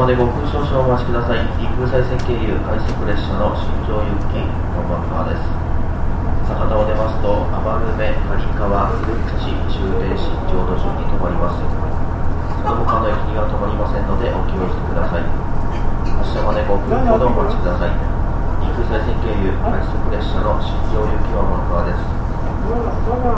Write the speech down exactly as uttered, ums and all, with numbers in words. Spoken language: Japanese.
までごふん少々お待ちください。陸羽西線経由快速列車の新庄行き本番川です。酒田を出ますと余目、狩川、古口、終電新庄の順に停まります。その他の駅には停まりませんのでお気をつけください。発車までごふんほどお待ちください。陸羽西線経由快速列車の新庄行き本番川です。